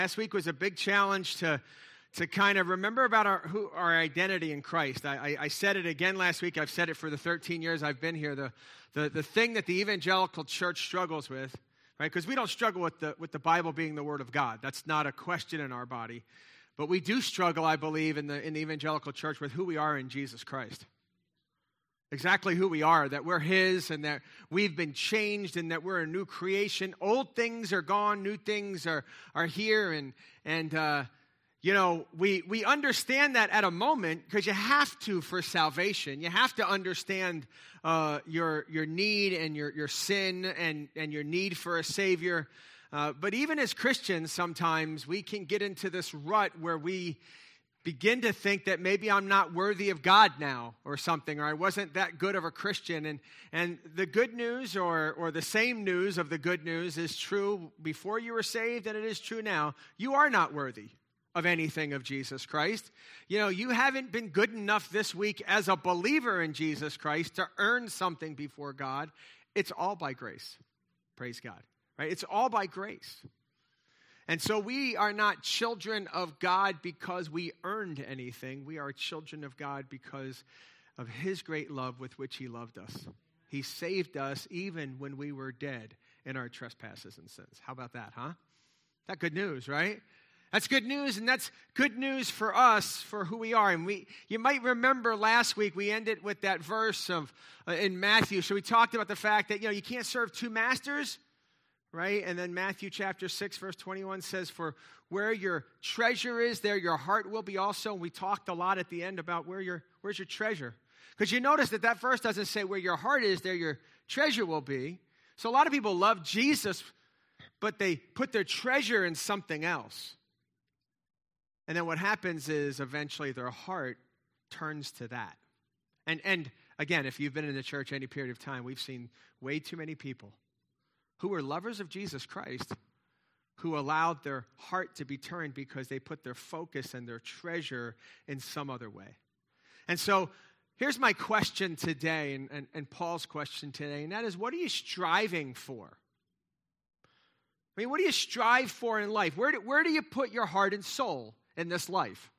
Last week was a big challenge to kind of remember about our identity in Christ. I said it again last week. I've said it for the 13 years I've been here. The thing that the evangelical church struggles with, right? Because we don't struggle with the Bible being the Word of God. That's not a question in our body. But we do struggle, I believe, in the evangelical church with who we are in Jesus Christ. Exactly who we are, that we're His and that we've been changed and that we're a new creation. Old things are gone, new things are here. And we understand that at a moment because you have to for salvation. You have to understand your need and your sin and your need for a Savior. But even as Christians, sometimes we can get into this rut where we begin to think that maybe I'm not worthy of God now or something, or I wasn't that good of a Christian. And the good news or the same news of the good news is true before you were saved, and it is true now. You are not worthy of anything of Jesus Christ. You haven't been good enough this week as a believer in Jesus Christ to earn something before God. It's all by grace. Praise God. Right? It's all by grace. And so we are not children of God because we earned anything. We are children of God because of His great love with which He loved us. He saved us even when we were dead in our trespasses and sins. How about that, huh? That's good news, right? That's good news, and that's good news for us, for who we are. And you might remember last week we ended with that verse in Matthew. So we talked about the fact that you can't serve two masters. Right? And then Matthew chapter 6, verse 21 says, for where your treasure is, there your heart will be also. And we talked a lot at the end about where's your treasure. Because you notice that verse doesn't say where your heart is, there your treasure will be. So a lot of people love Jesus, but they put their treasure in something else. And then what happens is eventually their heart turns to that. And again, if you've been in the church any period of time, we've seen way too many people who were lovers of Jesus Christ, who allowed their heart to be turned because they put their focus and their treasure in some other way. And so here's my question today, and Paul's question today, and that is, what are you striving for? I mean, what do you strive for in life? Where do you put your heart and soul in this life?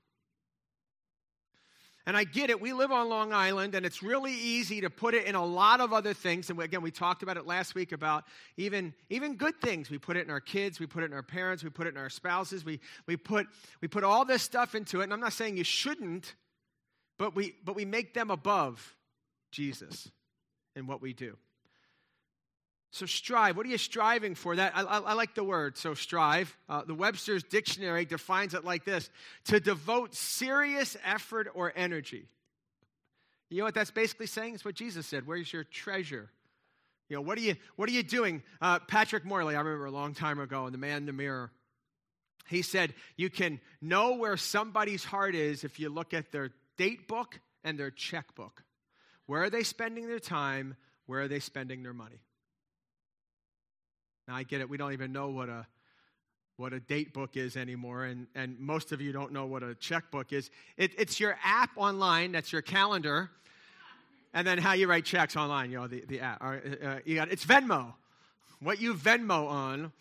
And I get it, we live on Long Island, and it's really easy to put it in a lot of other things. And again, we talked about it last week about even good things. We put it in our kids, we put it in our parents, we put it in our spouses. We put all this stuff into it. And I'm not saying you shouldn't, but we make them above Jesus in what we do. So strive. What are you striving for? That I like the word, so strive. The Webster's Dictionary defines it like this: to devote serious effort or energy. You know what that's basically saying? It's what Jesus said. Where's your treasure? What are you doing? Patrick Morley, I remember a long time ago, in The Man in the Mirror, he said, you can know where somebody's heart is if you look at their date book and their checkbook. Where are they spending their time? Where are they spending their money? Now, I get it. We don't even know what a date book is anymore, and most of you don't know what a checkbook is. It's your app online. That's your calendar, and then how you write checks online. The app. It's Venmo. What you Venmo on.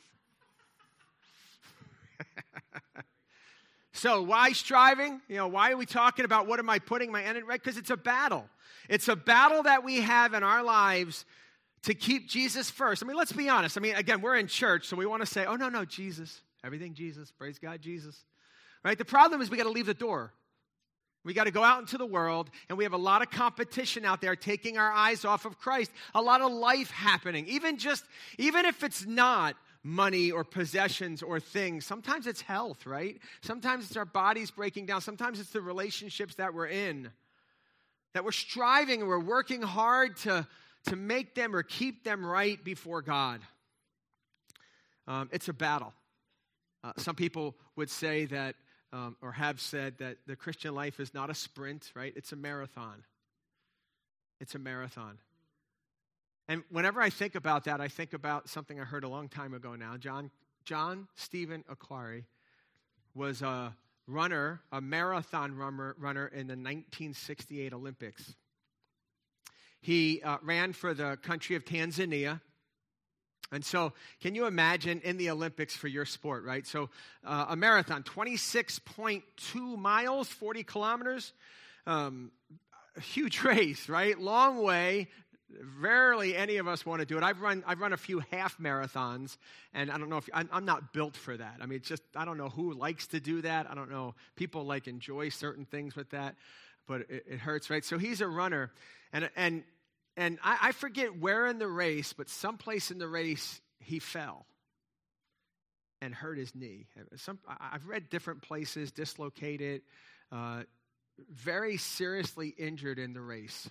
So why striving? Why are we talking about what am I putting my energy? Right? Because it's a battle. It's a battle that we have in our lives to keep Jesus first. I mean, let's be honest. I mean, again, we're in church, so we want to say, oh, no, Jesus. Everything Jesus. Praise God, Jesus. Right? The problem is we got to leave the door. We got to go out into the world, and we have a lot of competition out there taking our eyes off of Christ. A lot of life happening. Even if it's not money or possessions or things, sometimes it's health, right? Sometimes it's our bodies breaking down. Sometimes it's the relationships that we're in, that we're striving and we're working hard to make them or keep them right before God. It's a battle. Some people would say that, or have said that the Christian life is not a sprint, right? It's a marathon. It's a marathon. And whenever I think about that, I think about something I heard a long time ago now. John Stephen Akhwari was a marathon runner in the 1968 Olympics. He ran for the country of Tanzania, And so can you imagine in the Olympics for your sport, right? So a marathon, 26.2 miles, 40 kilometers, a huge race, right? Long way. Rarely any of us want to do it. I've run a few half marathons, and I don't know if I'm not built for that. I mean, it's just I don't know who likes to do that. I don't know. People enjoy certain things with that, but it hurts, right? So he's a runner, and I forget where in the race, but someplace in the race he fell and hurt his knee. I've read different places, dislocated, very seriously injured in the race.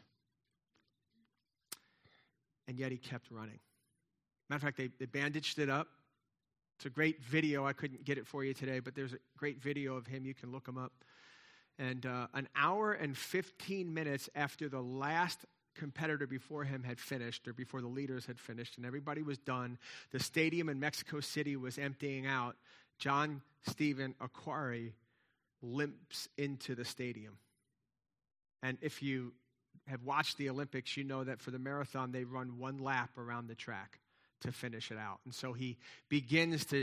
And yet he kept running. Matter of fact, they bandaged it up. It's a great video. I couldn't get it for you today, but there's a great video of him. You can look him up. And an hour and 15 minutes after the last competitor before him had finished, or before the leaders had finished, and everybody was done, the stadium in Mexico City was emptying out, John Stephen Akhwari limps into the stadium. And if you have watched the Olympics, you know that for the marathon, they run one lap around the track to finish it out. And so he begins to,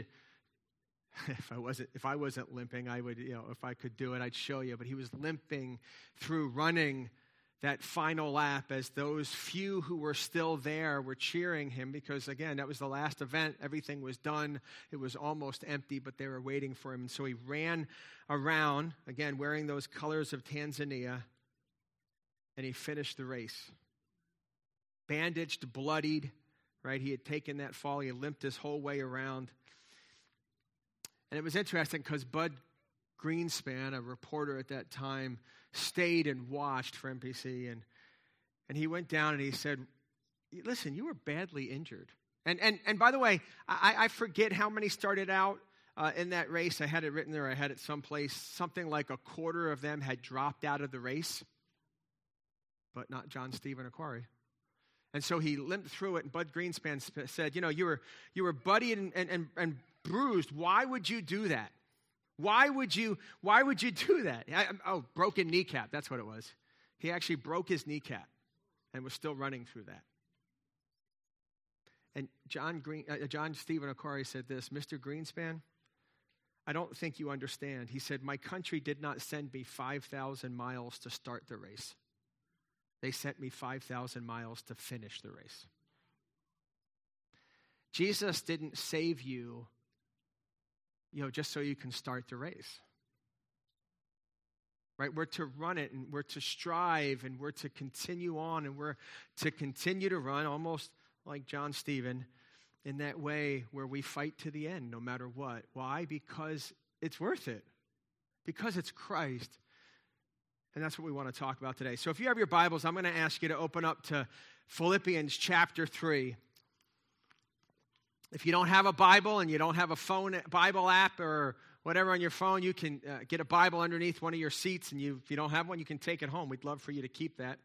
if I wasn't limping, I would, if I could do it, I'd show you. But he was limping through, running that final lap as those few who were still there were cheering him because, again, that was the last event. Everything was done. It was almost empty, but they were waiting for him. And so he ran around, again, wearing those colors of Tanzania, and he finished the race. Bandaged, bloodied, right? He had taken that fall. He limped his whole way around. And it was interesting because Bud Greenspan, a reporter at that time, stayed and watched for NBC. And he went down and he said, listen, you were badly injured. And by the way, I forget how many started out in that race. I had it written there. I had it someplace. Something like a quarter of them had dropped out of the race. But not John Stephen Akhwari. And so he limped through it, and Bud Greenspan said, you were bloodied and bruised. Why would you do that? Why would you do that? Broken kneecap, that's what it was. He actually broke his kneecap and was still running through that. And John Stephen Akhwari said this, Mr. Greenspan, I don't think you understand. He said, my country did not send me 5,000 miles to start the race. They sent me 5,000 miles to finish the race. Jesus didn't save you, just so you can start the race. Right? We're to run it, and we're to strive, and we're to continue on, and we're to continue to run, almost like John Stephen, in that way where we fight to the end, no matter what. Why? Because it's worth it. Because it's Christ. And that's what we want to talk about today. So if you have your Bibles, I'm going to ask you to open up to Philippians chapter 3. If you don't have a Bible and you don't have a phone Bible app or whatever on your phone, you can get a Bible underneath one of your seats. And if you don't have one, you can take it home. We'd love for you to keep that.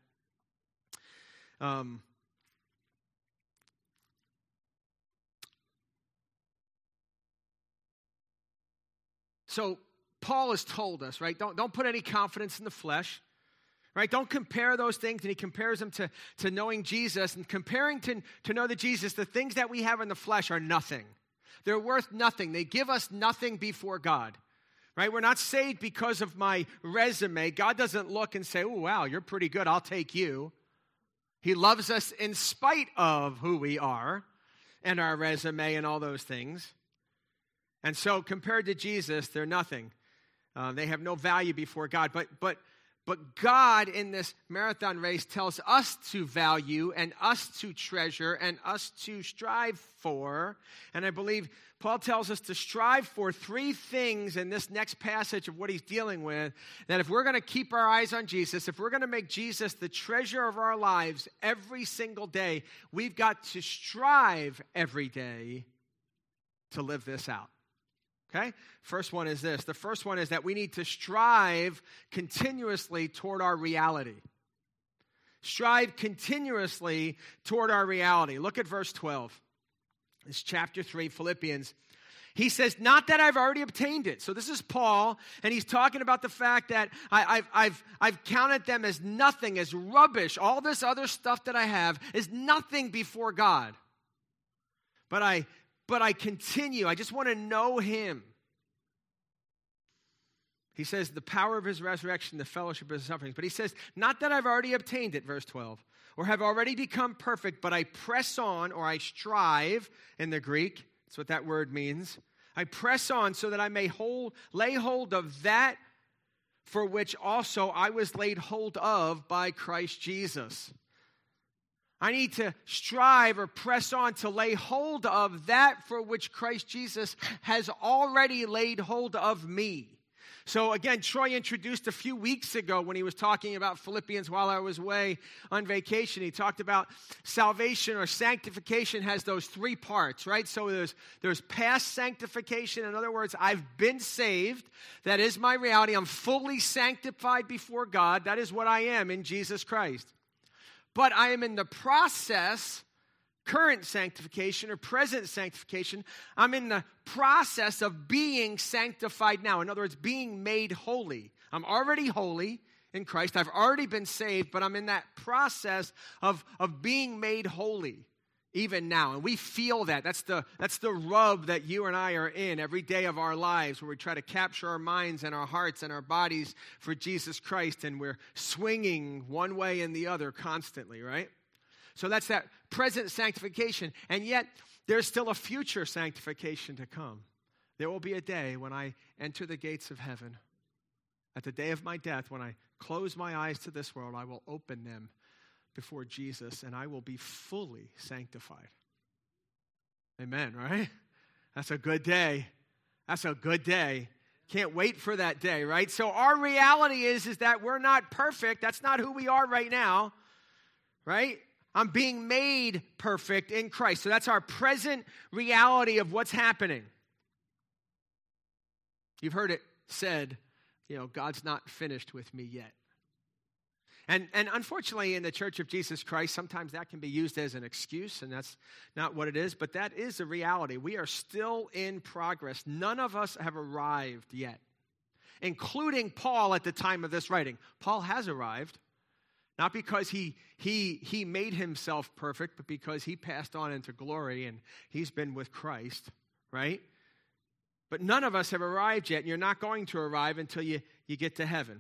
So Paul has told us, right? Don't put any confidence in the flesh, right? Don't compare those things. And he compares them to knowing Jesus. And comparing to know the Jesus, the things that we have in the flesh are nothing. They're worth nothing. They give us nothing before God, right? We're not saved because of my resume. God doesn't look and say, oh, wow, you're pretty good. I'll take you. He loves us in spite of who we are and our resume and all those things. And so compared to Jesus, they're nothing. They have no value before God. But God in this marathon race tells us to value and us to treasure and us to strive for. And I believe Paul tells us to strive for three things in this next passage of what he's dealing with. That if we're going to keep our eyes on Jesus, if we're going to make Jesus the treasure of our lives every single day, we've got to strive every day to live this out. Okay? First one is this. The first one is that we need to strive continuously toward our reality. Strive continuously toward our reality. Look at verse 12. It's chapter 3, Philippians. He says, not that I've already obtained it. So this is Paul, and he's talking about the fact that I've counted them as nothing, as rubbish. All this other stuff that I have is nothing before God. but I continue. I just want to know him. He says, the power of his resurrection, the fellowship of his sufferings. But he says, not that I've already obtained it, verse 12, or have already become perfect, but I press on, or I strive in the Greek. That's what that word means. I press on so that I may lay hold of that for which also I was laid hold of by Christ Jesus. I need to strive or press on to lay hold of that for which Christ Jesus has already laid hold of me. So again, Troy introduced a few weeks ago when he was talking about Philippians while I was away on vacation. He talked about salvation or sanctification has those three parts, right? So there's past sanctification. In other words, I've been saved. That is my reality. I'm fully sanctified before God. That is what I am in Jesus Christ. But I am in the process, current sanctification or present sanctification, I'm in the process of being sanctified now. In other words, being made holy. I'm already holy in Christ. I've already been saved, but I'm in that process of being made holy even now. And we feel that. That's the rub that you and I are in every day of our lives, where we try to capture our minds and our hearts and our bodies for Jesus Christ, and we're swinging one way and the other constantly, right? So that's that present sanctification. And yet, there's still a future sanctification to come. There will be a day when I enter the gates of heaven. At the day of my death, when I close my eyes to this world, I will open them before Jesus, and I will be fully sanctified. Amen, right? That's a good day. That's a good day. Can't wait for that day, right? So our reality is that we're not perfect. That's not who we are right now, right? I'm being made perfect in Christ. So that's our present reality of what's happening. You've heard it said, God's not finished with me yet. And unfortunately, in the Church of Jesus Christ, sometimes that can be used as an excuse, and that's not what it is, but that is a reality. We are still in progress. None of us have arrived yet, including Paul at the time of this writing. Paul has arrived, not because he made himself perfect, but because he passed on into glory, and he's been with Christ, right? But none of us have arrived yet, and you're not going to arrive until you get to heaven.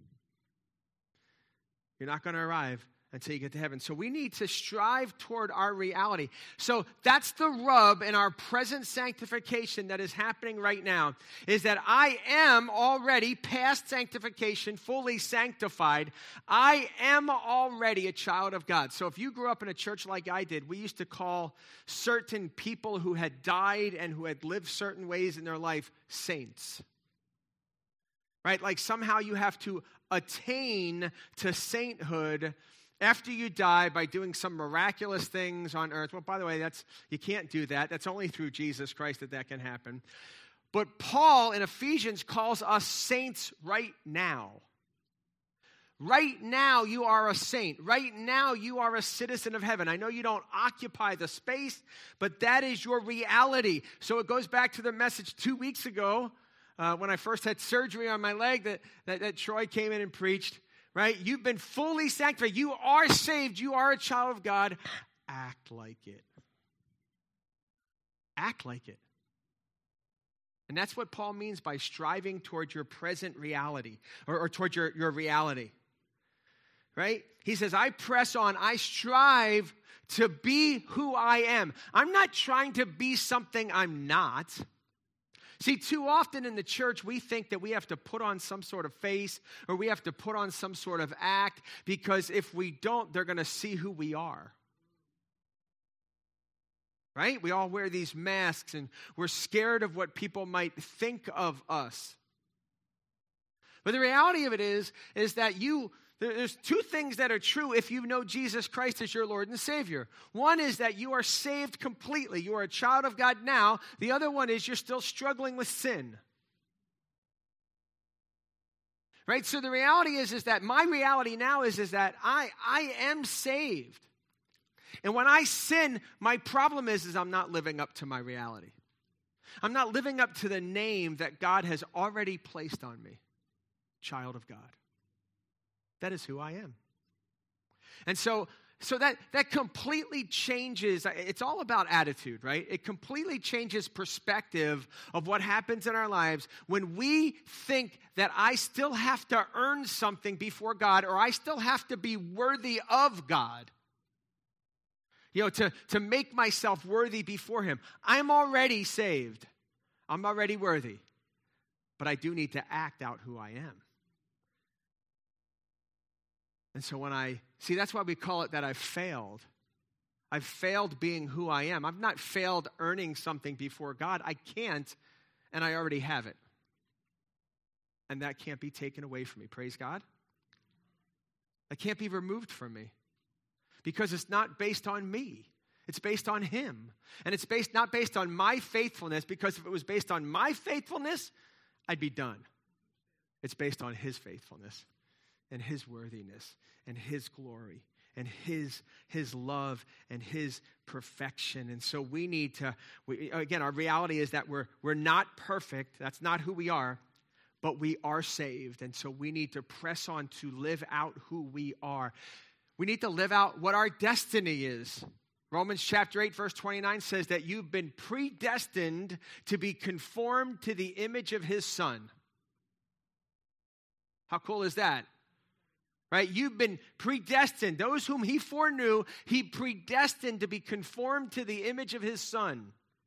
You're not going to arrive until you get to heaven. So we need to strive toward our reality. So that's the rub in our present sanctification that is happening right now, is that I am already past sanctification, fully sanctified. I am already a child of God. So if you grew up in a church like I did, we used to call certain people who had died and who had lived certain ways in their life saints. Right? Like somehow you have to attain to sainthood after you die by doing some miraculous things on earth. Well, by the way, you can't do that. That's only through Jesus Christ that can happen. But Paul in Ephesians calls us saints right now. Right now you are a saint. Right now you are a citizen of heaven. I know you don't occupy the space, but that is your reality. So it goes back to the message 2 weeks ago, when I first had surgery on my leg that Troy came in and preached, right? You've been fully sanctified. You are saved. You are a child of God. Act like it. Act like it. And that's what Paul means by striving toward your present reality, or toward your reality, right? He says, I press on. I strive to be who I am. I'm not trying to be something I'm not. See, too often in the church, we think that we have to put on some sort of face, or we have to put on some sort of act, because if we don't, they're going to see who we are. Right? We all wear these masks, and we're scared of what people might think of us. But the reality of it is that there's two things that are true if you know Jesus Christ as your Lord and Savior. One is that you are saved completely. You are a child of God now. The other one is you're still struggling with sin. Right? So the reality is that my reality now is that I am saved. And when I sin, my problem is I'm not living up to my reality. I'm not living up to the name that God has already placed on me. Child of God. That is who I am. And so So that completely changes, it's all about attitude, right? It completely changes perspective of what happens in our lives when we think that I still have to earn something before God, or I still have to be worthy of God. To make myself worthy before Him. I'm already saved. I'm already worthy. But I do need to act out who I am. And so that's why we call it that I've failed. I've failed being who I am. I've not failed earning something before God. I can't, and I already have it. And that can't be taken away from me. Praise God. That can't be removed from me. Because it's not based on me. It's based on Him. And it's not based on my faithfulness, because if it was based on my faithfulness, I'd be done. It's based on His faithfulness and His worthiness and His glory and His love and His perfection. And so we need to, again, our reality is that we're not perfect. That's not who we are, but we are saved. And so we need to press on to live out who we are. We need to live out what our destiny is. Romans chapter 8, verse 29 says that you've been predestined to be conformed to the image of His Son. How cool is that? Right? You've been predestined. Those whom He foreknew, He predestined to be conformed to the image of His Son.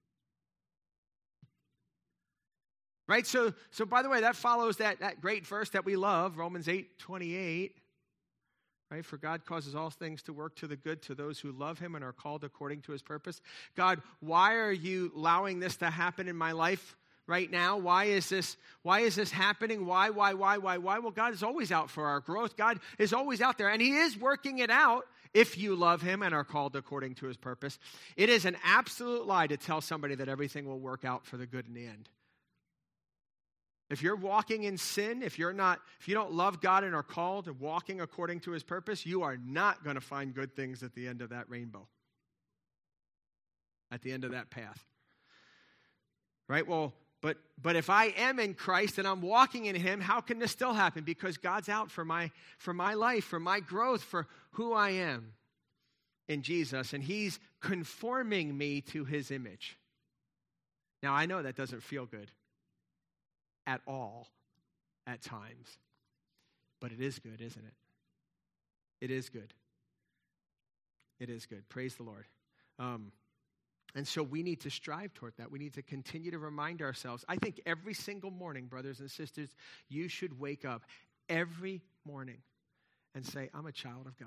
Right? So by the way, that follows that great verse that we love, Romans 8:28. Right? For God causes all things to work to the good to those who love Him and are called according to His purpose. God, why are you allowing this to happen in my life right now? Why is this happening? Why? Well, God is always out for our growth. God is always out there, and He is working it out if you love Him and are called according to His purpose. It is an absolute lie to tell somebody that everything will work out for the good in the end. If you're walking in sin, if you don't love God and are called and walking according to His purpose, you are not going to find good things at the end of that rainbow, at the end of that path. Right? Well, but if I am in Christ and I'm walking in Him, how can this still happen? Because God's out for my life, for my growth, for who I am in Jesus, and He's conforming me to His image. Now, I know that doesn't feel good at all at times, but it is good, isn't it? It is good. It is good. Praise the Lord. And so we need to strive toward that. We need to continue to remind ourselves. I think every single morning, brothers and sisters, you should wake up every morning and say, I'm a child of God.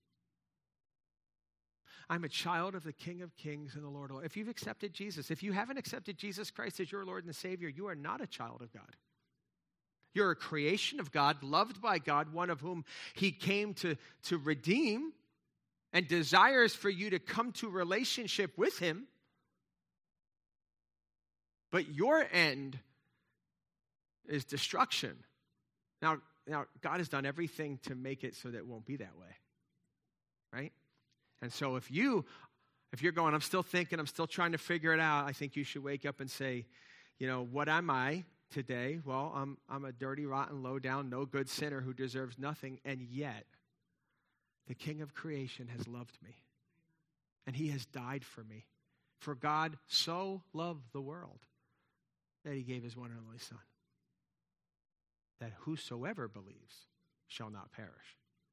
I'm a child of the King of Kings and the Lord of Lords. If you've accepted Jesus, if you haven't accepted Jesus Christ as your Lord and Savior, you are not a child of God. You're a creation of God, loved by God, one of whom He came to redeem, and desires for you to come to relationship with Him. But your end is destruction. Now God has done everything to make it so that it won't be that way. Right? And so if you're going, I'm still thinking, I'm still trying to figure it out, I think you should wake up and say, what am I today? Well, I'm a dirty, rotten, low down, no good sinner who deserves nothing, and yet the King of creation has loved me, and He has died for me. For God so loved the world that He gave His one and only Son, that whosoever believes shall not perish.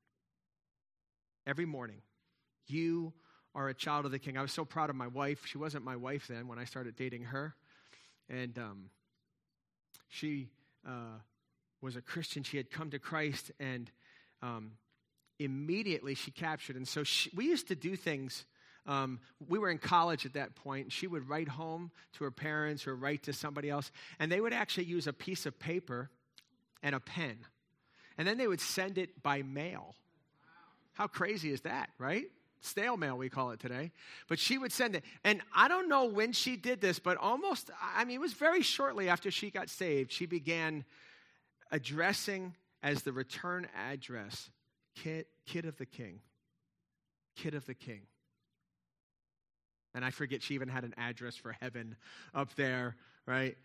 Every morning, you are a child of the King. I was so proud of my wife. She wasn't my wife then when I started dating her. And she was a Christian. She had come to Christ, and immediately she captured. And so we used to do things. We were in college at that point, and she would write home to her parents or write to somebody else, and they would actually use a piece of paper and a pen. And then they would send it by mail. How crazy is that, right? Stale mail, we call it today. But she would send it. And I don't know when she did this, but it was very shortly after she got saved, she began addressing as the return address, Kid of the King. Kid of the King. And I forget she even had an address for heaven up there, right?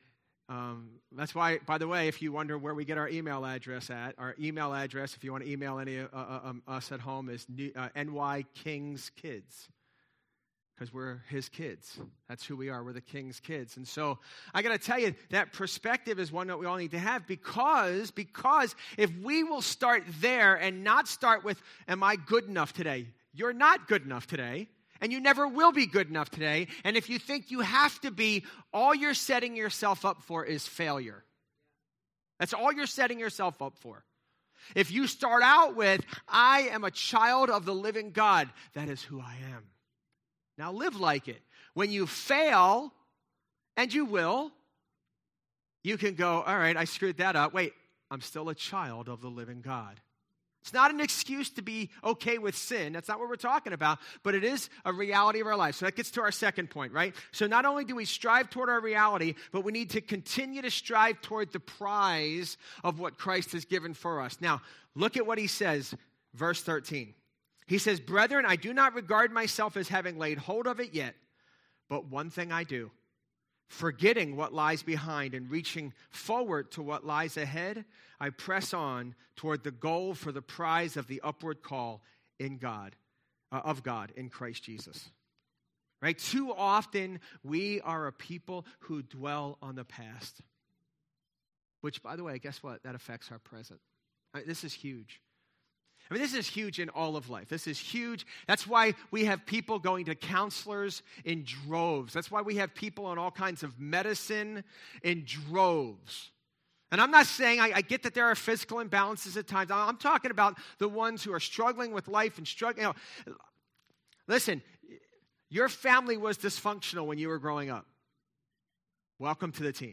That's why, by the way, if you wonder where we get our email address at, our email address, if you want to email any of us at home, is NY King's Kids. Because we're his kids. That's who we are. We're the king's kids. And so I got to tell you, that perspective is one that we all need to have because if we will start there and not start with, am I good enough today? You're not good enough today. And you never will be good enough today. And if you think you have to be, all you're setting yourself up for is failure. That's all you're setting yourself up for. If you start out with, I am a child of the living God, that is who I am. Now live like it. When you fail, and you will, you can go, all right, I screwed that up. Wait, I'm still a child of the living God. It's not an excuse to be okay with sin. That's not what we're talking about, but it is a reality of our life. So that gets to our second point, right? So not only do we strive toward our reality, but we need to continue to strive toward the prize of what Christ has given for us. Now, look at what he says, verse 13. He says, brethren, I do not regard myself as having laid hold of it yet, but one thing I do, forgetting what lies behind and reaching forward to what lies ahead, I press on toward the goal for the prize of the upward call in God, of God in Christ Jesus. Right? Too often we are a people who dwell on the past, which, by the way, guess what? That affects our present. This is huge. I mean, this is huge in all of life. This is huge. That's why we have people going to counselors in droves. That's why we have people on all kinds of medicine in droves. And I'm not saying, I get that there are physical imbalances at times. I'm talking about the ones who are struggling with life and struggling. Listen, your family was dysfunctional when you were growing up. Welcome to the team.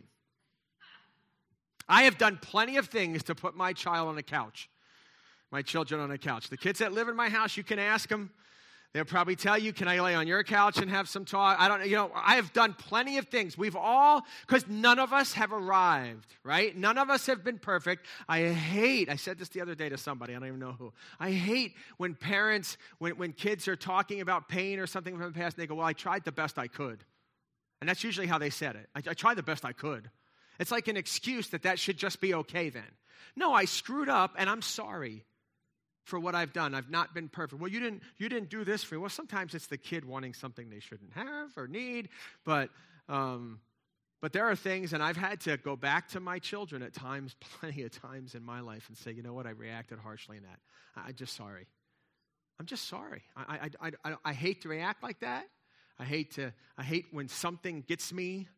I have done plenty of things to put my child on a couch. My children on a couch. The kids that live in my house, you can ask them. They'll probably tell you, can I lay on your couch and have some talk? I have done plenty of things. We've all, because none of us have arrived, right? None of us have been perfect. I said this the other day to somebody, I don't even know who. I hate when parents, when kids are talking about pain or something from the past, and they go, well, I tried the best I could. And that's usually how they said it. I tried the best I could. It's like an excuse that should just be okay then. No, I screwed up and I'm sorry for what I've done. I've not been perfect. Well, you didn't do this for me. Well, sometimes it's the kid wanting something they shouldn't have or need, but there are things, and I've had to go back to my children at times, plenty of times in my life, and say, you know what, I reacted harshly in that. I'm just sorry. I'm just sorry. I hate to react like that. I hate when something gets me,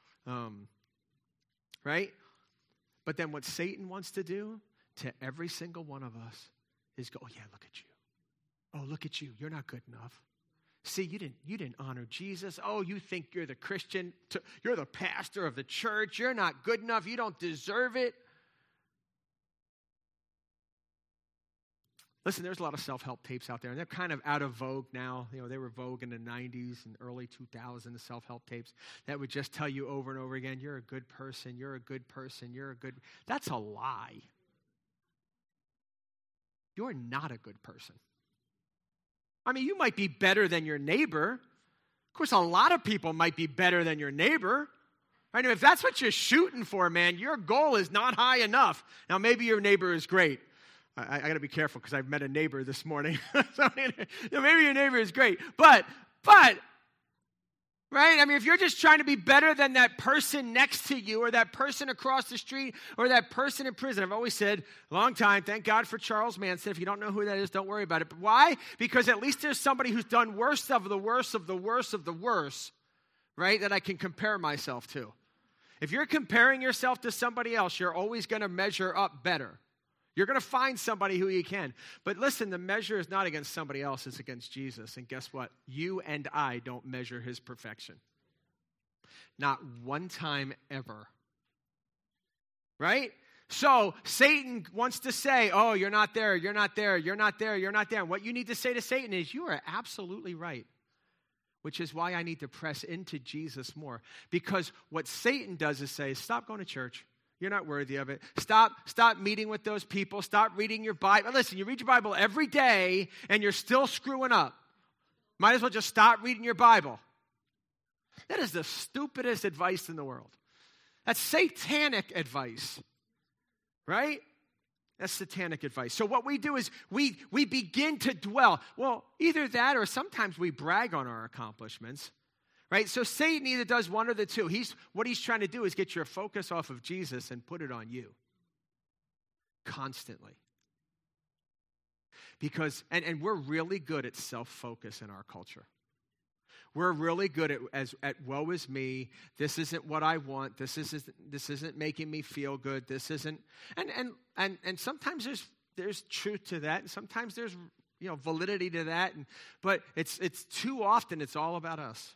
right? But then what Satan wants to do to every single one of us is go, oh yeah, look at you. Oh, look at you. You're not good enough. See, you didn't honor Jesus. Oh, you think you're the Christian. You're the pastor of the church. You're not good enough. You don't deserve it. Listen, there's a lot of self-help tapes out there, and they're kind of out of vogue now. They were vogue in the 90s and early 2000s, self-help tapes that would just tell you over and over again, you're a good person, you're a good person, you're a good... That's a lie. You're not a good person. I mean, you might be better than your neighbor. Of course, a lot of people might be better than your neighbor. Right? If that's what you're shooting for, man, your goal is not high enough. Now, maybe your neighbor is great. I got to be careful because I've met a neighbor this morning. So, maybe your neighbor is great. But, right? I mean, if you're just trying to be better than that person next to you or that person across the street or that person in prison. I've always said, a long time, thank God for Charles Manson. If you don't know who that is, don't worry about it. But why? Because at least there's somebody who's done worst of the worst of the worst of the worst, right, that I can compare myself to. If you're comparing yourself to somebody else, you're always going to measure up better. You're going to find somebody who you can. But listen, the measure is not against somebody else, it's against Jesus. And guess what? You and I don't measure his perfection. Not one time ever. Right? So Satan wants to say, oh, you're not there, you're not there, you're not there, you're not there. And what you need to say to Satan is, you are absolutely right. Which is why I need to press into Jesus more. Because what Satan does is say, stop going to church. You're not worthy of it. Stop meeting with those people. Stop reading your Bible. Listen, you read your Bible every day and you're still screwing up. Might as well just stop reading your Bible. That is the stupidest advice in the world. That's satanic advice, right? That's satanic advice. So what we do is we begin to dwell. Well, either that or sometimes we brag on our accomplishments, right? So Satan either does one or the two. What he's trying to do is get your focus off of Jesus and put it on you constantly. Because, and we're really good at self-focus in our culture. We're really good at woe is me. This isn't what I want. This isn't making me feel good. This isn't, and sometimes there's truth to that, and sometimes there's validity to that. But it's too often it's all about us.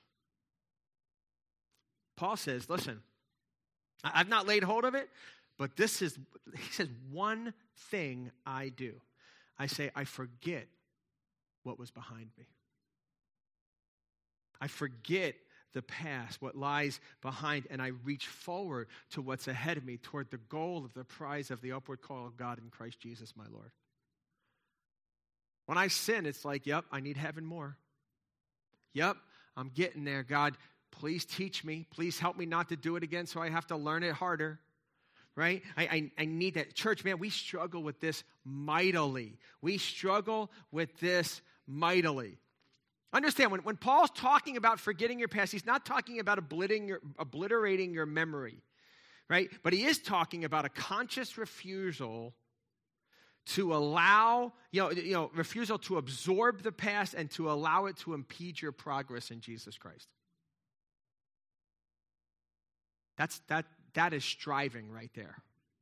Paul says, listen, I've not laid hold of it, but he says, one thing I do. I say, I forget what was behind me. I forget the past, what lies behind, and I reach forward to what's ahead of me toward the goal of the prize of the upward call of God in Christ Jesus, my Lord. When I sin, it's like, yep, I need heaven more. Yep, I'm getting there. God, please teach me. Please help me not to do it again so I have to learn it harder. Right? I need that. Church, man, we struggle with this mightily. We struggle with this mightily. Understand, when Paul's talking about forgetting your past, he's not talking about obliterating your memory, right? But he is talking about a conscious refusal to allow, refusal to absorb the past and to allow it to impede your progress in Jesus Christ. That is striving right there.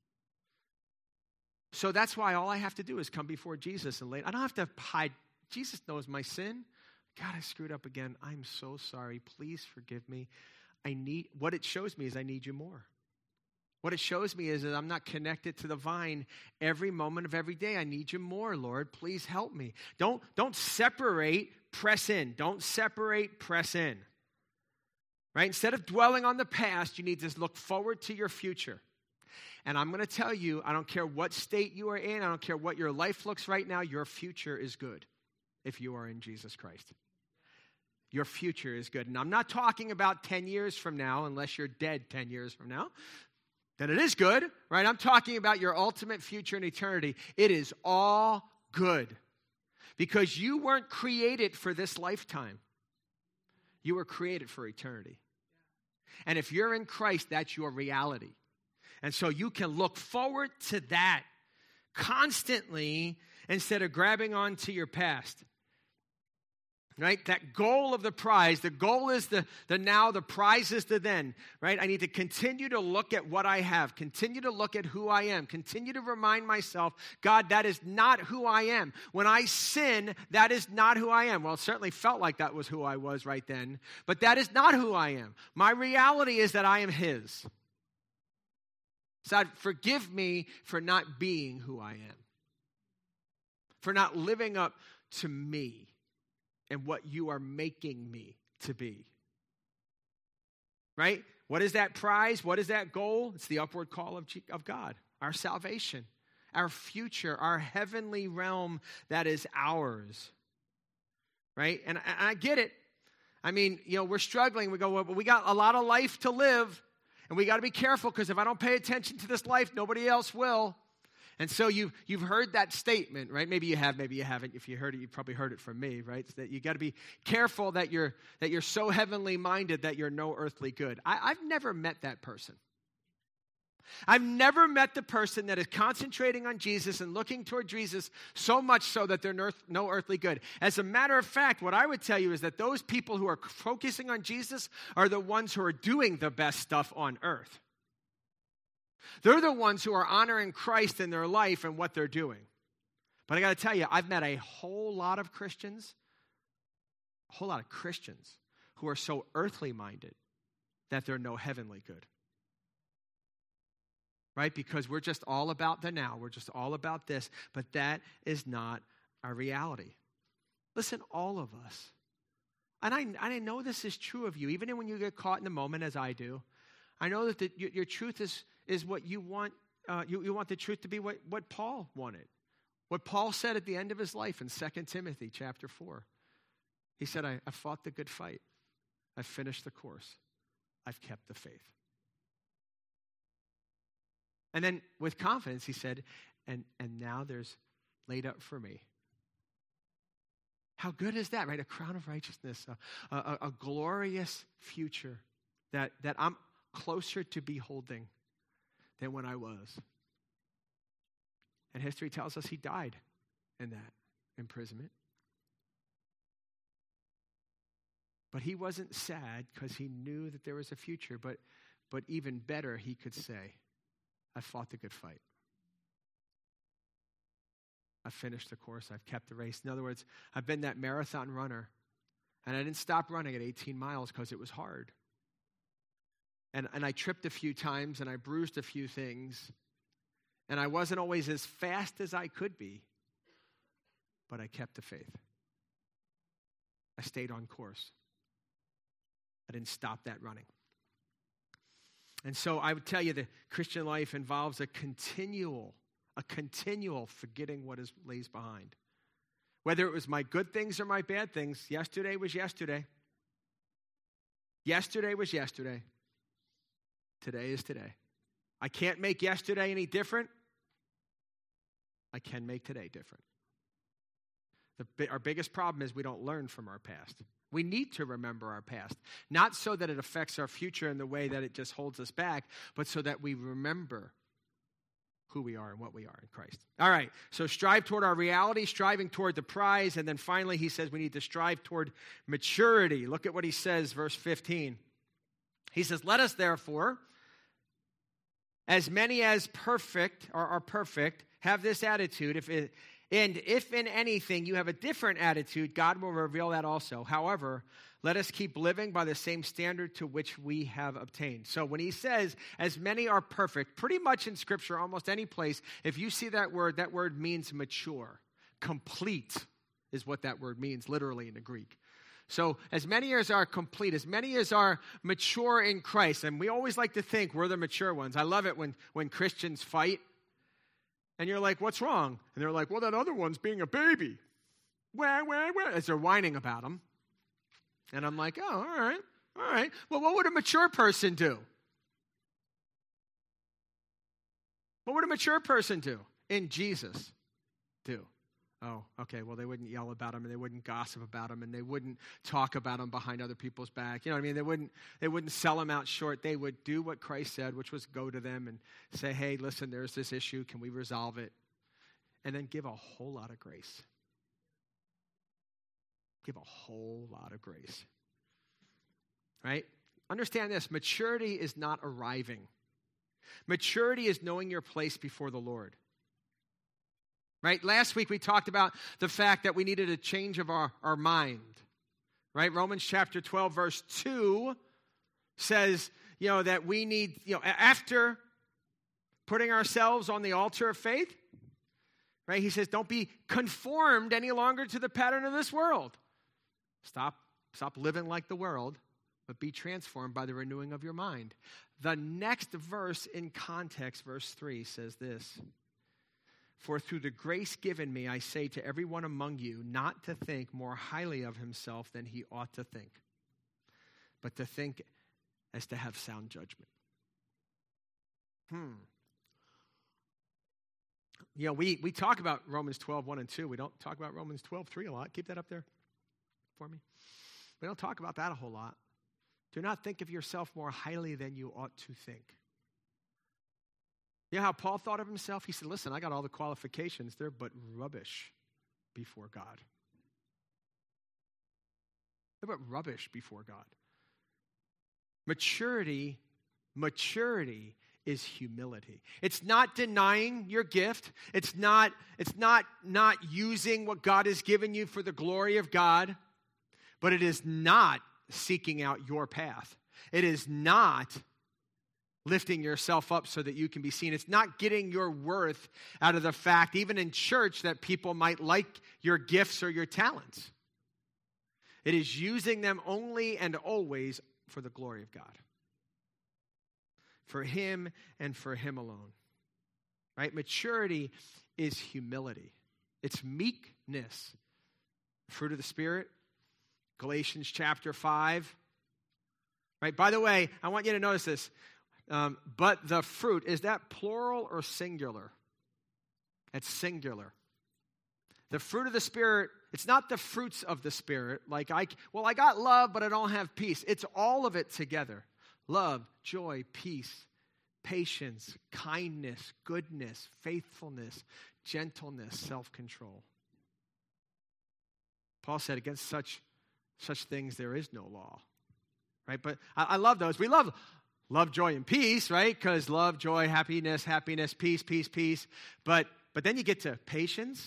So that's why all I have to do is come before Jesus and I don't have to hide. Jesus knows my sin. God, I screwed up again. I'm so sorry. Please forgive me. What it shows me is I need you more. What it shows me is that I'm not connected to the vine every moment of every day. I need you more, Lord. Please help me. Don't separate, press in. Don't separate, press in. Right? Instead of dwelling on the past, you need to look forward to your future. And I'm going to tell you, I don't care what state you are in. I don't care what your life looks right now. Your future is good if you are in Jesus Christ. Your future is good. And I'm not talking about 10 years from now, unless you're dead 10 years from now. Then it is good, right? I'm talking about your ultimate future in eternity. It is all good. Because you weren't created for this lifetime. You were created for eternity. And if you're in Christ, that's your reality. And so you can look forward to that constantly instead of grabbing onto your past. Right? That goal of the prize, the goal is the now, the prize is the then. Right? I need to continue to look at what I have, continue to look at who I am, continue to remind myself, God, that is not who I am. When I sin, that is not who I am. Well, it certainly felt like that was who I was right then, but that is not who I am. My reality is that I am His. So God, forgive me for not being who I am, for not living up to me and what you are making me to be. Right? What is that prize? What is that goal? It's the upward call of God, our salvation, our future, our heavenly realm that is ours. Right? And I get it. I mean, we're struggling. We go, well, but we got a lot of life to live, and we got to be careful because if I don't pay attention to this life, nobody else will. And so you've heard that statement, right? Maybe you have, maybe you haven't. If you heard it, you probably heard it from me, right? It's that you got to be careful that you're so heavenly minded that you're no earthly good. I've never met that person. I've never met the person that is concentrating on Jesus and looking toward Jesus so much so that they're no earthly good. As a matter of fact, what I would tell you is that those people who are focusing on Jesus are the ones who are doing the best stuff on earth. They're the ones who are honoring Christ in their life and what they're doing. But I got to tell you, I've met a whole lot of Christians who are so earthly minded that they're no heavenly good. Right? Because we're just all about the now. We're just all about this. But that is not our reality. Listen, all of us. And I know this is true of you, even when you get caught in the moment as I do. I know that your truth is what you want. You want the truth to be what Paul wanted. What Paul said at the end of his life in 2 Timothy chapter 4. He said, I fought the good fight. I've finished the course. I've kept the faith. And then with confidence, he said, and now there's laid up for me. How good is that, right? A crown of righteousness, a glorious future that I'm closer to beholding than when I was. And history tells us he died in that imprisonment. But he wasn't sad because he knew that there was a future. But even better, he could say, I fought the good fight. I finished the course. I've kept the race. In other words, I've been that marathon runner. And I didn't stop running at 18 miles because it was hard. And I tripped a few times and I bruised a few things. And I wasn't always as fast as I could be. But I kept the faith. I stayed on course. I didn't stop that running. And so I would tell you the Christian life involves a continual forgetting what lays behind. Whether it was my good things or my bad things, yesterday was yesterday. Yesterday was yesterday. Today is today. I can't make yesterday any different. I can make today different. Our biggest problem is we don't learn from our past. We need to remember our past, not so that it affects our future in the way that it just holds us back, but so that we remember who we are and what we are in Christ. All right, so strive toward our reality, striving toward the prize, and then finally he says we need to strive toward maturity. Look at what he says, verse 15. He says, let us therefore, as many as are perfect, have this attitude. If in anything you have a different attitude, God will reveal that also. However, let us keep living by the same standard to which we have obtained. So when he says, as many are perfect, pretty much in Scripture, almost any place, if you see that word means mature. Complete is what that word means, literally in the Greek. So as many as are complete, as many as are mature in Christ, and we always like to think we're the mature ones. I love it when Christians fight. And you're like, what's wrong? And they're like, well, that other one's being a baby. Wah, wah, wah, as they're whining about him. And I'm like, oh, all right. Well, what would a mature person do? What would a mature person do in Jesus do? Oh, okay, well, they wouldn't yell about him, and they wouldn't gossip about him, and they wouldn't talk about him behind other people's back. You know what I mean? They wouldn't sell him out short. They would do what Christ said, which was go to them and say, hey, listen, there's this issue. Can we resolve it? And then give a whole lot of grace. Give a whole lot of grace. Right? Understand this. Maturity is not arriving. Maturity is knowing your place before the Lord. Right? Last week we talked about the fact that we needed a change of our mind. Right? Romans chapter 12 verse 2 says, that we need, after putting ourselves on the altar of faith, right? He says, don't be conformed any longer to the pattern of this world. Stop living like the world, but be transformed by the renewing of your mind. The next verse in context, verse 3, says this. For through the grace given me, I say to everyone among you not to think more highly of himself than he ought to think, but to think as to have sound judgment. We talk about Romans 12, 1 and 2. We don't talk about Romans 12, 3 a lot. Keep that up there for me. We don't talk about that a whole lot. Do not think of yourself more highly than you ought to think. You know how Paul thought of himself? He said, listen, I got all the qualifications. They're but rubbish before God. They're but rubbish before God. Maturity is humility. It's not denying your gift. It's not using what God has given you for the glory of God. But it is not seeking out your path. It is not lifting yourself up so that you can be seen. It's not getting your worth out of the fact, even in church, that people might like your gifts or your talents. It is using them only and always for the glory of God. For Him and for Him alone. Right? Maturity is humility. It's meekness. Fruit of the Spirit, Galatians chapter 5. Right? By the way, I want you to notice this. But the fruit, is that plural or singular? It's singular. The fruit of the Spirit, it's not the fruits of the Spirit. Like, I got love, but I don't have peace. It's all of it together. Love, joy, peace, patience, kindness, goodness, faithfulness, gentleness, self-control. Paul said, against such things there is no law. Right? But I love those. We love joy, and peace, right? Because love, joy, happiness, peace, peace, peace. But then you get to patience.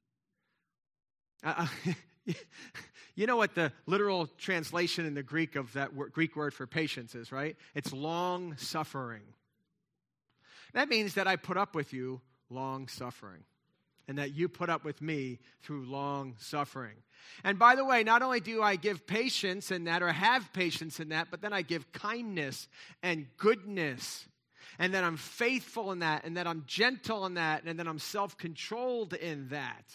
You know what the literal translation in the Greek of that Greek word for patience is, right? It's long suffering. That means that I put up with you long suffering, and that you put up with me through long suffering. And by the way, not only do I give patience in that or have patience in that, but then I give kindness and goodness, and that I'm faithful in that, and that I'm gentle in that, and that I'm self-controlled in that.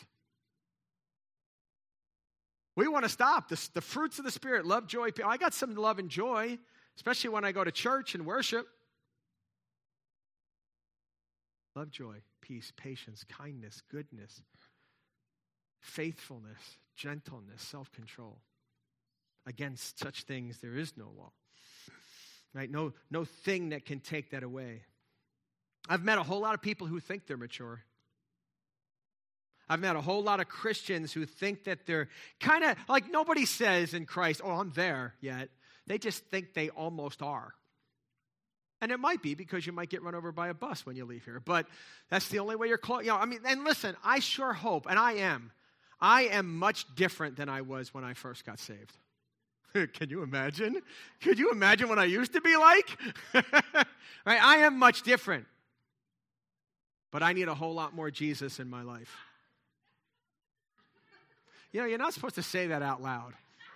We want to stop. The fruits of the Spirit, love, joy, peace. I got some love and joy, especially when I go to church and worship. Love, joy, peace, patience, kindness, goodness, faithfulness, gentleness, self-control. Against such things there is no law. Right? No thing that can take that away. I've met a whole lot of people who think they're mature. I've met a whole lot of Christians who think that they're kind of, like nobody says in Christ, oh, I'm there yet. They just think they almost are. And it might be because you might get run over by a bus when you leave here. But that's the only way you're close. And listen, I sure hope, and I am much different than I was when I first got saved. Can you imagine? Could you imagine what I used to be like? Right? I am much different. But I need a whole lot more Jesus in my life. You're not supposed to say that out loud.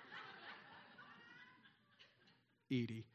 Edie.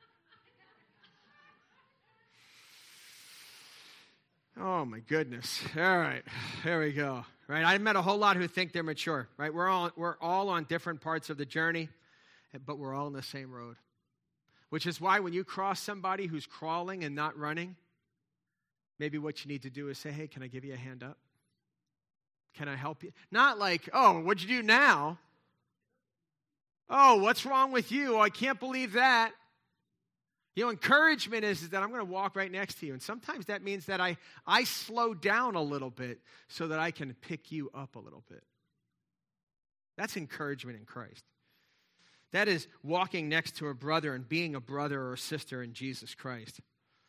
Oh, my goodness. All right. There we go. Right? I've met a whole lot who think they're mature. Right? We're all on different parts of the journey, but we're all on the same road. Which is why when you cross somebody who's crawling and not running, maybe what you need to do is say, hey, can I give you a hand up? Can I help you? Not like, oh, what'd you do now? Oh, what's wrong with you? I can't believe that. Encouragement is that I'm going to walk right next to you. And sometimes that means that I slow down a little bit so that I can pick you up a little bit. That's encouragement in Christ. That is walking next to a brother and being a brother or a sister in Jesus Christ.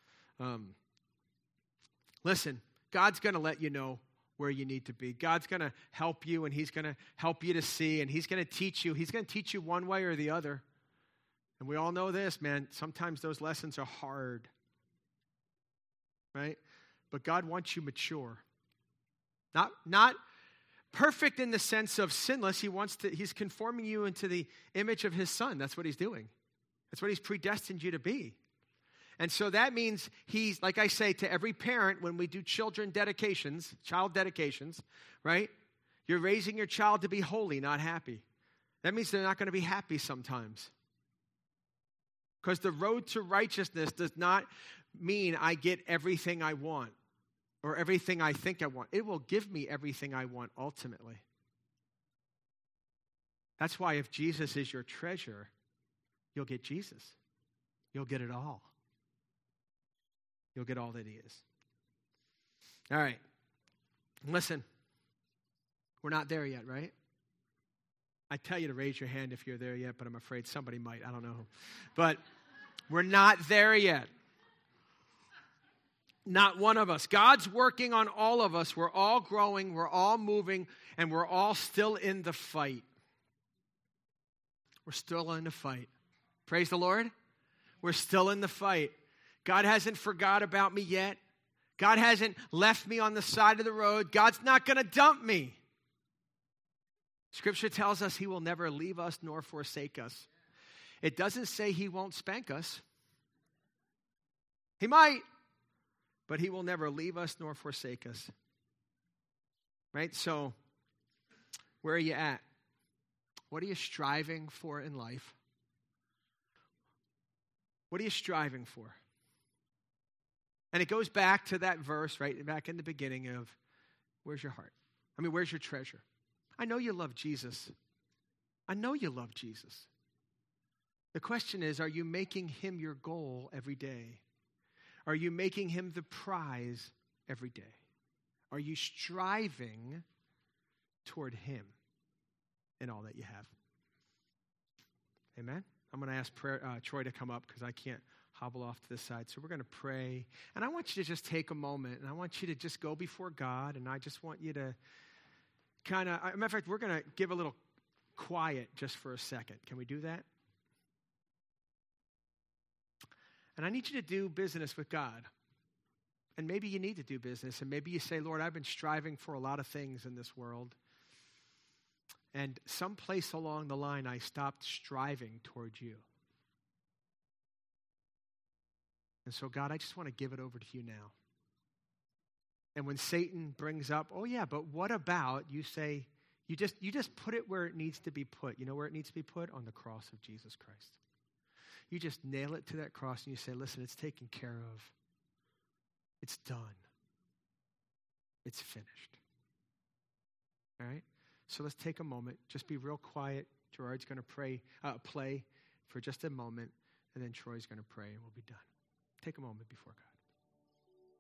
Listen, God's going to let you know where you need to be. God's going to help you, and he's going to help you to see, and he's going to teach you. He's going to teach you one way or the other. And we all know this, man. Sometimes those lessons are hard. Right? But God wants you mature. Not perfect in the sense of sinless. He's conforming you into the image of his Son. That's what he's doing. That's what he's predestined you to be. And so that means he's, like I say to every parent when we do child dedications, right? You're raising your child to be holy, not happy. That means they're not going to be happy sometimes. Because the road to righteousness does not mean I get everything I want or everything I think I want. It will give me everything I want ultimately. That's why if Jesus is your treasure, you'll get Jesus. You'll get it all. You'll get all that he is. All right. Listen, we're not there yet, right? I tell you to raise your hand if you're there yet, but I'm afraid somebody might. I don't know. But we're not there yet. Not one of us. God's working on all of us. We're all growing. We're all moving. And we're all still in the fight. We're still in the fight. Praise the Lord. We're still in the fight. God hasn't forgot about me yet. God hasn't left me on the side of the road. God's not going to dump me. Scripture tells us he will never leave us nor forsake us. It doesn't say he won't spank us. He might, but he will never leave us nor forsake us. Right? So, where are you at? What are you striving for in life? What are you striving for? And it goes back to that verse right back in the beginning of, where's your heart? I mean, where's your treasure? I know you love Jesus. I know you love Jesus. The question is, are you making him your goal every day? Are you making him the prize every day? Are you striving toward him in all that you have? Amen? I'm going to ask Troy to come up because I can't hobble off to the side. So we're going to pray. And I want you to just take a moment, and I want you to just go before God, and I just want you to kind of, matter of fact, we're going to give a little quiet just for a second. Can we do that? And I need you to do business with God. And maybe you need to do business, and maybe you say, Lord, I've been striving for a lot of things in this world. And someplace along the line, I stopped striving towards you. And so, God, I just want to give it over to you now. And when Satan brings up, oh yeah, but what about, you say, you just put it where it needs to be put. You know where it needs to be put? On the cross of Jesus Christ. You just nail it to that cross and you say, listen, it's taken care of. It's done. It's finished. All right? So let's take a moment. Just be real quiet. Gerard's going to play for just a moment, and then Troy's going to pray, and we'll be done. Take a moment before God.